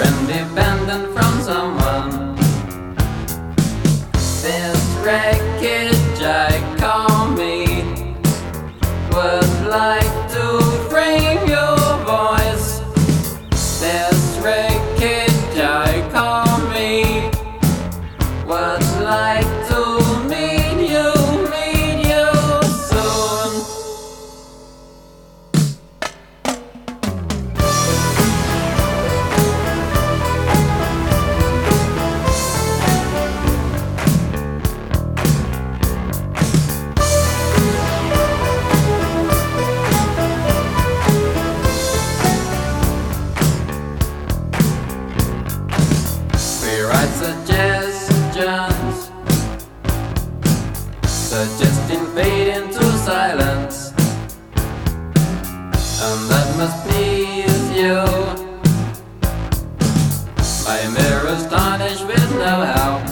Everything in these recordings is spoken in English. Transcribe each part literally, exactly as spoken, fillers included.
independent from someone. This wreckage I call me would like to frame your voice. This wreckage I call me would like to meet you, meet you soon. We write suggestions, suggesting fade into silence, and that must please you. My mirror astonished with no help.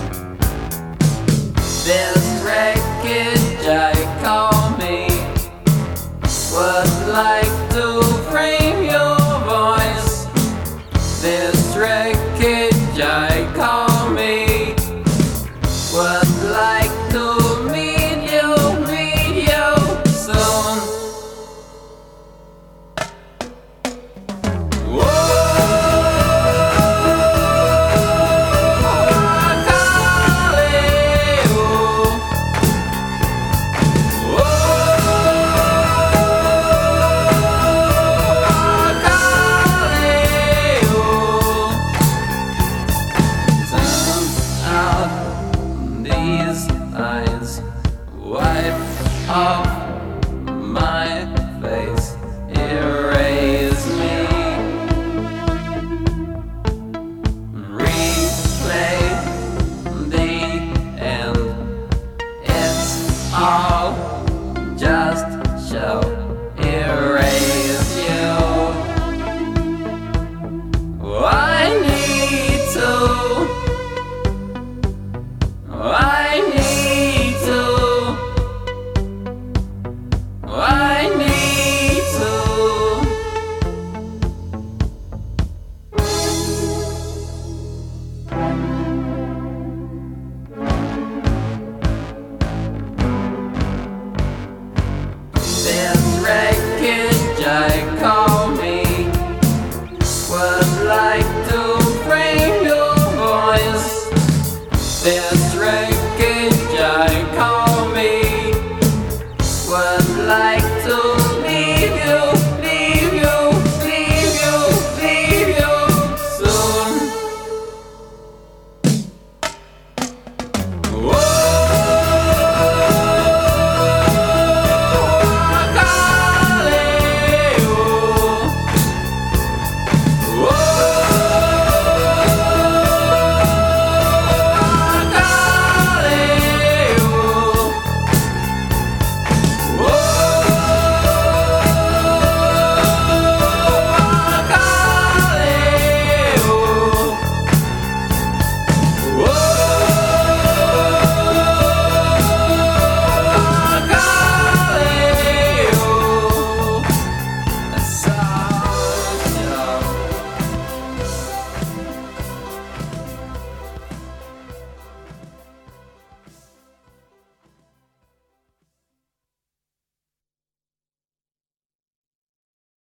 This wreckage I call me would like to frame your voice. This wreckage I call